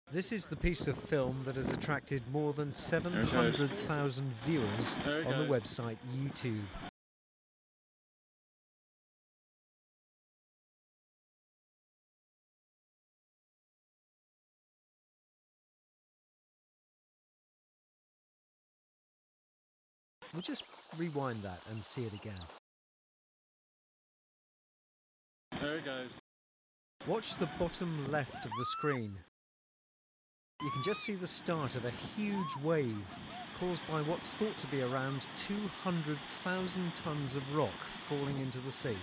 This is the piece of film that has attracted more than 700,000 viewers on the website YouTube. We'll just rewind that and see it again. There it goes. Watch the bottom left of the screen. You can just see the start of a huge wave caused by what's thought to be around 200,000 tons of rock falling into the sea.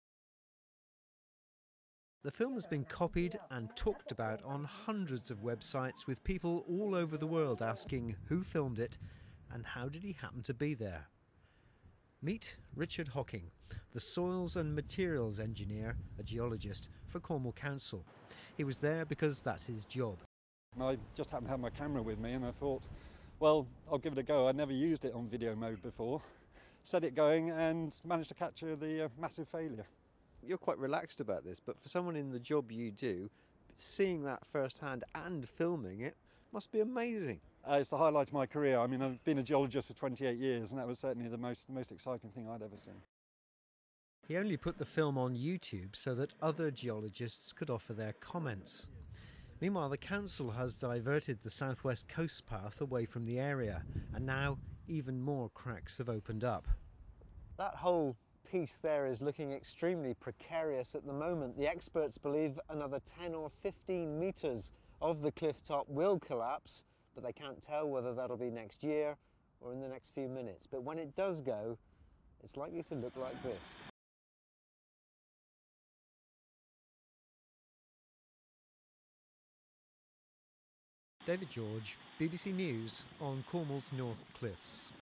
The film has been copied and talked about on hundreds of websites, with people all over the world asking who filmed it and how did he happen to be there. Meet Richard Hocking, the soils and materials engineer, a geologist for Cornwall Council. He was there because that's his job. I just happened to have my camera with me and I thought, well, I'll give it a go. I'd never used it on video mode before. Set it going and managed to capture the massive failure. You're quite relaxed about this, but for someone in the job you do, seeing that firsthand and filming it must be amazing. It's the highlight of my career. I mean, I've been a geologist for 28 years and that was certainly the most exciting thing I'd ever seen. He only put the film on YouTube so that other geologists could offer their comments. Meanwhile, the council has diverted the southwest coast path away from the area, and now even more cracks have opened up. That whole piece there is looking extremely precarious at the moment. The experts believe another 10 or 15 metres of the cliff top will collapse, but they can't tell whether that'll be next year or in the next few minutes. But when it does go, it's likely to look like this. David George, BBC News on Cornwall's North Cliffs.